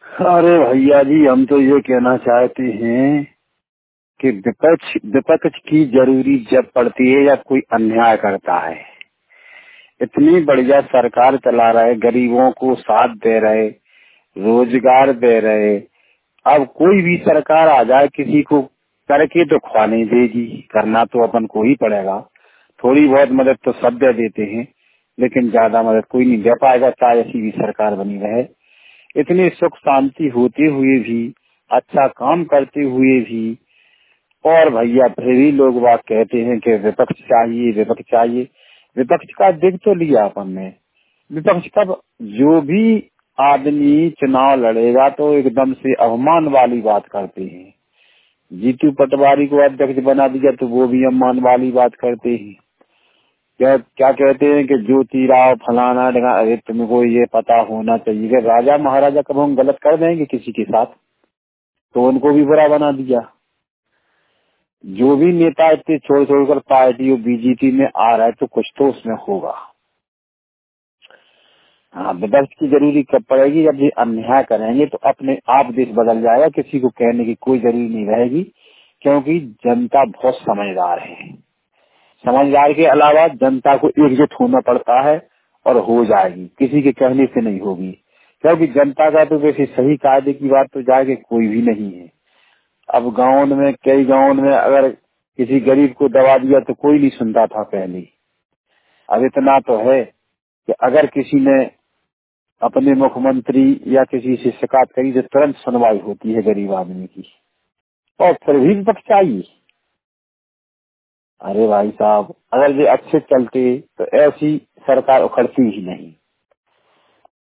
अरे भैया जी, हम तो ये कहना चाहते हैं कि विपक्ष विपक्ष की जरूरी जब पड़ती है या कोई अन्याय करता है। इतनी बढ़िया सरकार चला रहे, गरीबों को साथ दे रहे, रोजगार दे रहे। अब कोई भी सरकार आ जाए, किसी को करके तो खवा नहीं देगी, करना तो अपन को ही पड़ेगा। थोड़ी बहुत मदद तो सब दे देते हैं, लेकिन ज्यादा मदद कोई नहीं दे पाएगा, चाहे ऐसी भी सरकार बनी रहे। इतनी सुख शांति होते हुए भी, अच्छा काम करते हुए भी, और भैया फिर भी लोग बात कहते हैं कि विपक्ष चाहिए, विपक्ष चाहिए। विपक्ष का दिख तो लिया अपन ने। विपक्ष का जो भी आदमी चुनाव लड़ेगा तो एकदम से अवमान वाली बात करते हैं। जीतू पटवारी को अध्यक्ष बना दिया तो वो भी अवमान वाली बात करते हैं। क्या क्या कहते हैं कि ज्योतिराव फलाना ढिकाना। अरे तुमको ये पता होना चाहिए कि राजा महाराजा कब हम गलत कर देंगे किसी के साथ, तो उनको भी बुरा बना दिया। जो भी नेता इतने छोड़ छोड़कर पार्टी और बीजेपी में आ रहा है तो कुछ तो उसमें होगा। हाँ, विपक्ष की जरूरी कब पड़ेगी, जब ये अन्याय करेंगे तो अपने आप देश बदल जाएगा। किसी को कहने की कोई जरूरी नहीं रहेगी, क्योंकि जनता बहुत समझदार है। समझदार के अलावा जनता को एकजुट होना पड़ता है, और हो जाएगी, किसी के कहने से नहीं होगी। क्योंकि जनता का तो वैसे सही कायदे की बात तो जाएगी कोई भी नहीं है। अब गाँव में, कई गाँव में अगर किसी गरीब को दबा दिया तो कोई नहीं सुनता था पहले। अब इतना तो है कि अगर किसी ने अपने मुख्यमंत्री या किसी से शिकायत करी तो तुरंत सुनवाई होती है गरीब आदमी की। और फिर भी विपक्ष चाहिए। अरे भाई साहब, अगर ये अच्छे चलते तो ऐसी सरकार उखड़ती ही नहीं।